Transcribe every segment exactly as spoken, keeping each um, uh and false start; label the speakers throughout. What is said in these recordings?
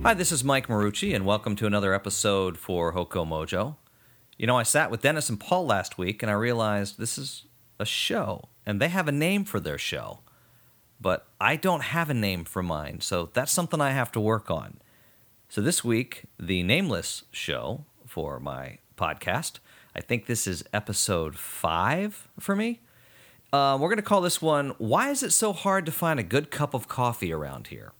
Speaker 1: Hi, this is Mike Marucci, and welcome to another episode for Hoko Mojo. You know, I sat with Dennis and Paul last week, and I realized this is a show, and they have a name for their show. But I don't have a name for mine, so that's something I have to work on. So this week, the nameless show for my podcast, I think this is episode five for me. Uh, we're going to call this one, Why Is It So Hard to Find a Good Cup of Coffee Around Here?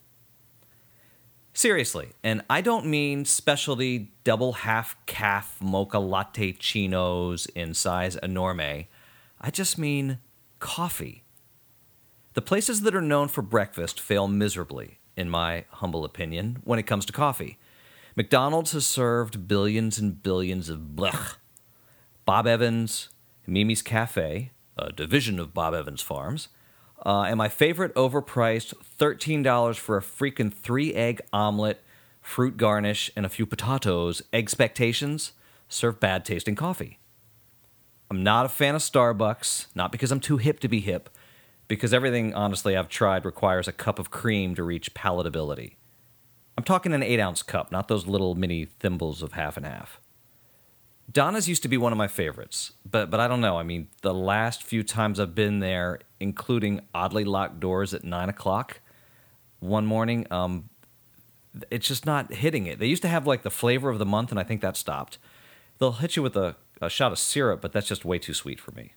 Speaker 1: Seriously, and I don't mean specialty double half-calf mocha latte chinos in size enorme. I just mean coffee. The places that are known for breakfast fail miserably, in my humble opinion, when it comes to coffee. McDonald's has served billions and billions of blech. Bob Evans, Mimi's Cafe, a division of Bob Evans Farms, Uh, and my favorite overpriced thirteen dollars for a freaking three-egg omelet, fruit garnish, and a few potatoes, Eggspectations, serve bad-tasting coffee. I'm not a fan of Starbucks, not because I'm too hip to be hip, because everything, honestly, I've tried requires a cup of cream to reach palatability. I'm talking an eight-ounce cup, not those little mini thimbles of half and half. Donna's used to be one of my favorites, but but I don't know. I mean, the last few times I've been there, including oddly locked doors at nine o'clock one morning, um, it's just not hitting it. They used to have like the flavor of the month, and I think that stopped. They'll hit you with a, a shot of syrup, but that's just way too sweet for me.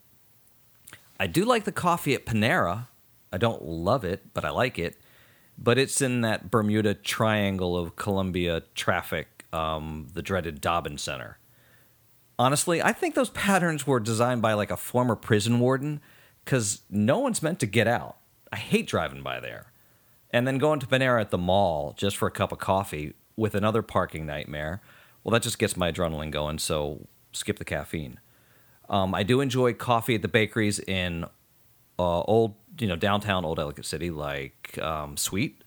Speaker 1: I do like the coffee at Panera. I don't love it, but I like it. But it's in that Bermuda Triangle of Columbia traffic, um, the dreaded Dobbin Center. Honestly, I think those patterns were designed by like a former prison warden, because no one's meant to get out. I hate driving by there. And then going to Panera at the mall just for a cup of coffee with another parking nightmare, well, that just gets my adrenaline going, so skip the caffeine. Um, I do enjoy coffee at the bakeries in uh, old, you know, downtown Old Ellicott City, like um, Sweet.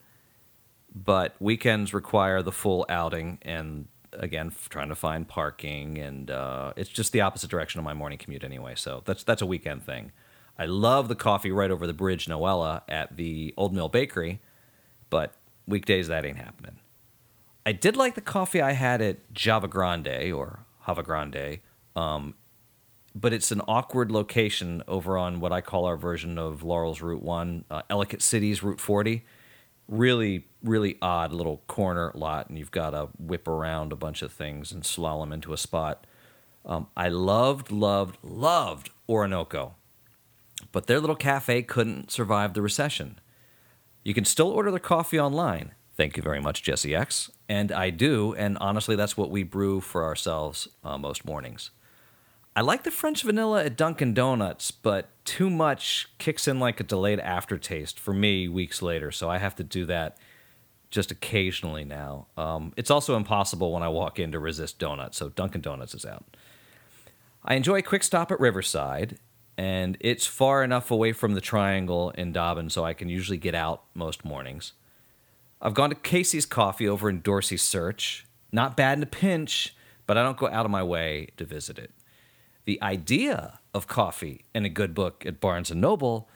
Speaker 1: But weekends require the full outing, and again, trying to find parking, and uh, it's just the opposite direction of my morning commute anyway, so that's that's a weekend thing. I love the coffee right over the bridge, Noella, at the Old Mill Bakery, but weekdays, that ain't happening. I did like the coffee I had at Java Grande, or Java Grande, um, but it's an awkward location over on what I call our version of Laurel's Route one, uh, Ellicott City's Route forty. Really, really odd little corner lot, and you've got to whip around a bunch of things and slalom into a spot. Um, I loved, loved, loved Orinoco, but their little cafe couldn't survive the recession. You can still order their coffee online. Thank you very much, Jesse X. And I do, and honestly, that's what we brew for ourselves uh, most mornings. I like the French vanilla at Dunkin' Donuts, but too much kicks in like a delayed aftertaste for me weeks later, so I have to do that just occasionally now. Um, it's also impossible when I walk in to resist donuts, so Dunkin' Donuts is out. I enjoy a quick stop at Riverside, and it's far enough away from the Triangle in Dobbin so I can usually get out most mornings. I've gone to Casey's Coffee over in Dorsey Search. Not bad in a pinch, but I don't go out of my way to visit it. The idea of coffee and a good book at Barnes and Noble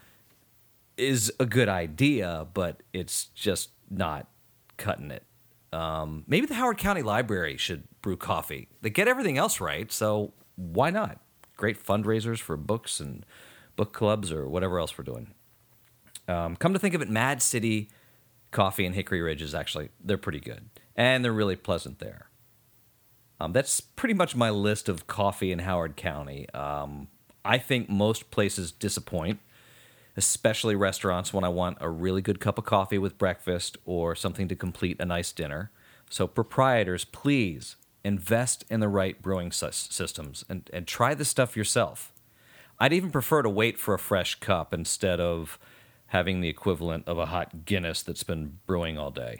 Speaker 1: is a good idea, but it's just not cutting it. Um, maybe the Howard County Library should brew coffee. They get everything else right, so why not? Great fundraisers for books and book clubs or whatever else we're doing. Um, come to think of it, Mad City Coffee in Hickory Ridge is actually, they're pretty good. And they're really pleasant there. Um, that's pretty much my list of coffee in Howard County. Um, I think most places disappoint, especially restaurants when I want a really good cup of coffee with breakfast or something to complete a nice dinner. So proprietors, please invest in the right brewing systems and, and try this stuff yourself. I'd even prefer to wait for a fresh cup instead of having the equivalent of a hot Guinness that's been brewing all day.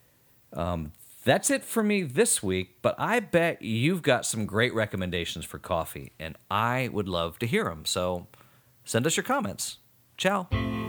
Speaker 1: Um, That's it for me this week, but I bet you've got some great recommendations for coffee, and I would love to hear them. So send us your comments. Ciao.